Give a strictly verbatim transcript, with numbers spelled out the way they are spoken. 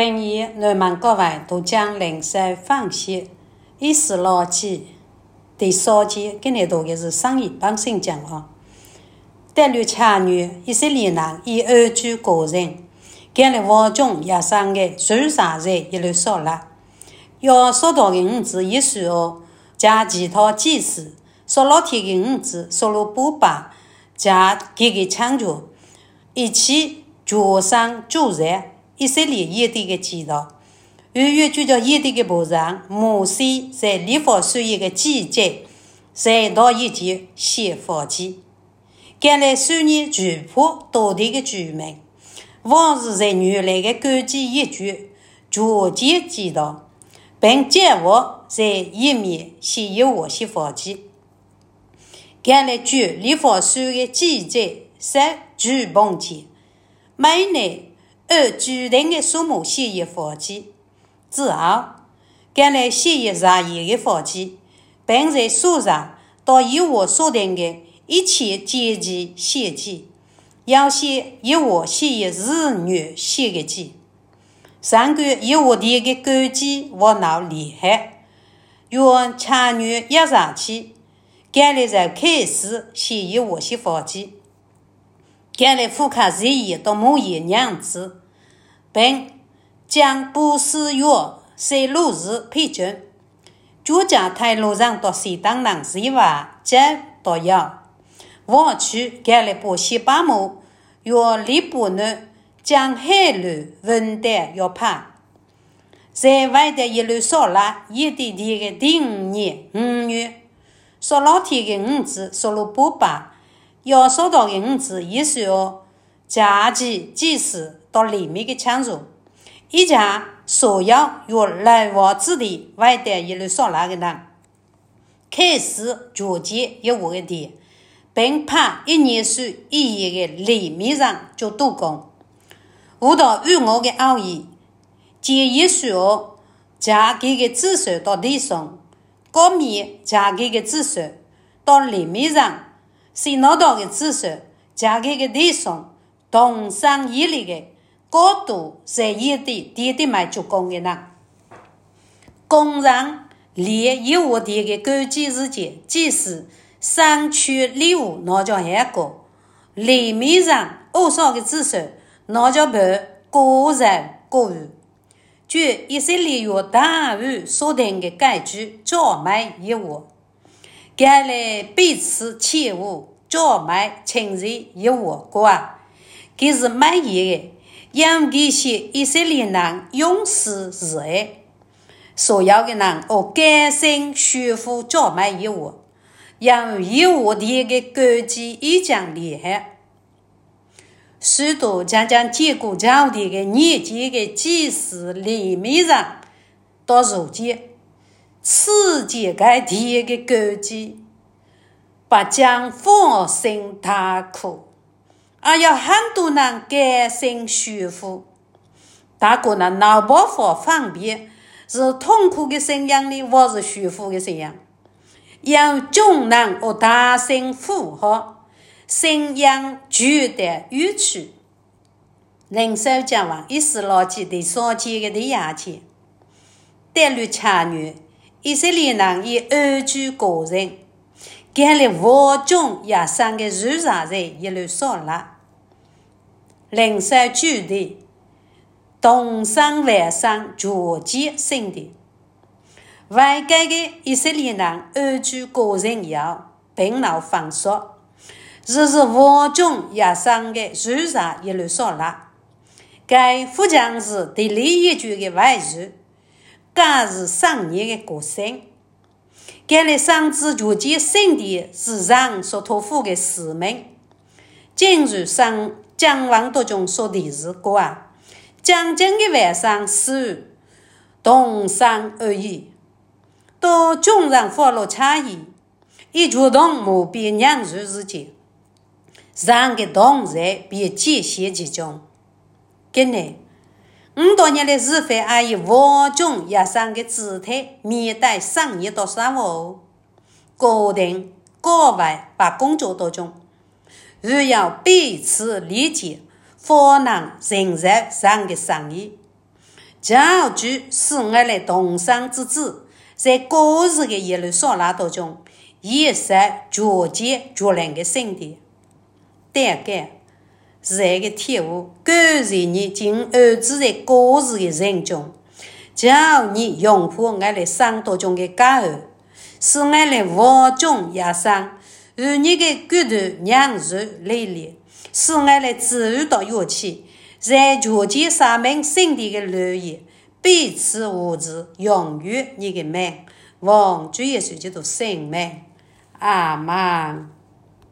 本年南门各位都将灵山放学一十六期第三节，今年读的是上一本圣经啊。带领强女以色列人以二句个人，建立王中亚上的十三日一路上来，要说到的五子一岁哦，加其他祭司，说老天的五子，说了不把加给给抢救，一起脚上主人。以色列野地的祈祷，逾越就叫野地的部长摩西在立法书一个季节，在到一节写法记，将来数年举破当地的居民，往日在原来的根基一句逐渐祈祷，并接我在一面写有我写法记，将来据立法书的季节在举碰节，每年。而决定的数目写一法纪之后，将来写一十一个法纪，并在书上到以我所定的一切节期写记，要写以我写一日月写个记。上个以我的个根基我闹厉害，用强女一上去，将来在开始写以我写法纪，将来复刻日夜到某一娘子。并将不使用水路日批准，就将台路上到西当南之外再到要往去盖了不西巴木，要里部呢将海路温带要怕，在外的一路上来，一地地的第五年五月，说老天的五子说了不把，要说到的五子也是要加急及时。到里面的抢入，一家所要有来往之地外的一路上来的人，开始逐渐有我的地，并怕一年数一夜的里面上就度工，舞蹈与我的奥义，借一说加给个子孙到地上，高面加给个子孙到里面上，是拿到的子孙加给个地上，同上一类的。高度在野地地地买做工的人，工人连有我的个根基日间，即使山区礼物拿叫海高，里面上多少个子孙拿叫被个人个人，据以色列有大雨所定的改句照买一物，该来彼此切勿照买亲人一物过，这是买一个。让这些以色列人勇士热爱，所有的人哦甘心屈服照买一物，让一物的一个根基已经厉害。许多将将结果教的个年纪的祭司里面人，到如今，此节个第一个根基，不将放心大苦。而有很多人甘心屈服，大家呢脑包法方便是痛苦的信仰呢，或是屈服的信仰，让众人哦大声附和，信仰绝对迂曲。灵修讲完一十六节第三节的第二节，带入强女以色列人以二句个人。建立王中亚上的日常人一路上来，灵修主题东上外上逐渐升的，外界的以色列人二句个人要并闹放说，这是王中亚上的日常一路上来，该副将是第里一句的外语，该是上年的个性。该来上至逐渐升的是上所托付的使命，正如上将王多中所提示过啊，将军的晚上是同上而已，都众人发落差异，以主动目标两日之间，上的同在别界限其中。今年五多年的日费阿以王中亚上的姿态面对上一到三五个人各外把工作当中，需要彼此理解，方能承受上的生意， 教主使我来同生之子，在各日的耶路撒冷当中，演示绝见绝灵的圣殿。胆敢是爱个天父感谢你将儿子在各日的人中，叫你拥护我来生当中的家儿，使我来活中野生，而你的骨头娘肉累累，使我来自由到乐器，在绝见三门圣殿的留言，彼此无知，永远你的名，望主耶稣基督圣名，阿门。